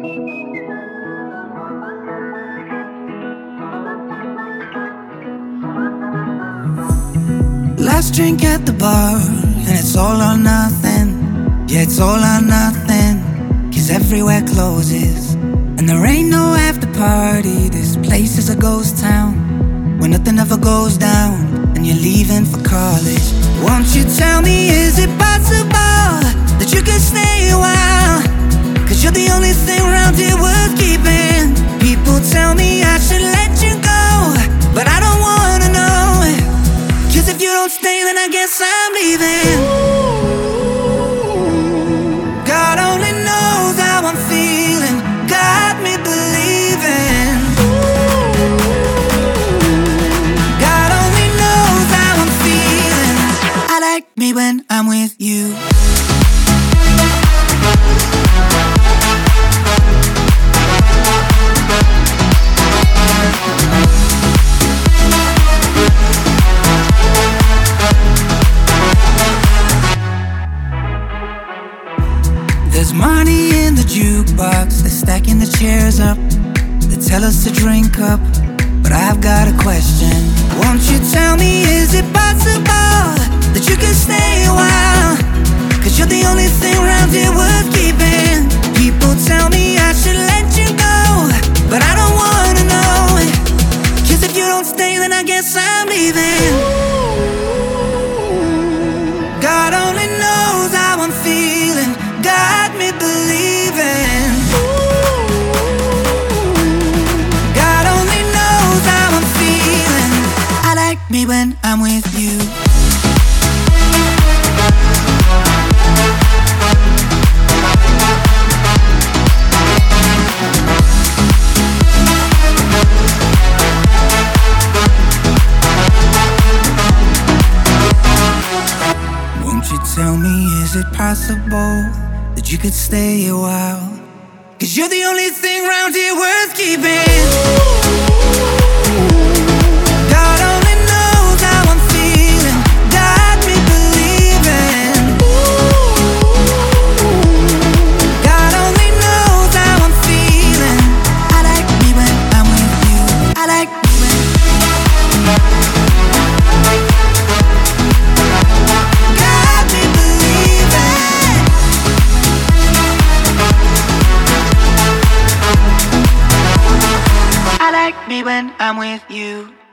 Last drink at the bar, and it's all or nothing. Yeah, it's all or nothing, 'cause everywhere closes, and there ain't no after party. This place is a ghost town, where nothing ever goes down, and you're leaving for college. Won't you tell me, is it possible that you could stay a while? 'Cause you're the only thing around here worth keeping. People tell me I should let you go, but I don't wanna know it, 'cause if you don't stay, then I guess I'm leaving. God only knows how I'm feeling, got me believing. God only knows how I'm feeling. I like me when I'm with you. There's money in the jukebox, they're stacking the chairs up. They tell us to drink up, but I've got a question. Won't you tell me, is it possible that you could stay a while? 'Cause you're the only thing around here worth keeping. People tell me I should let you go, but I don't wanna know it, 'cause if you don't stay, then I guess I'm leaving. God only knows how I'm feeling, got me believing. God only knows how I'm feeling. I like me when I'm with you. Won't you tell me, is it possible that you could stay a while? 'Cause you're the only thing around here worth keeping. God only knows how I'm feeling, got me believing. God only knows how I'm feeling. I like me when I'm with you. I like me when got me believing. I like me when I'm with you.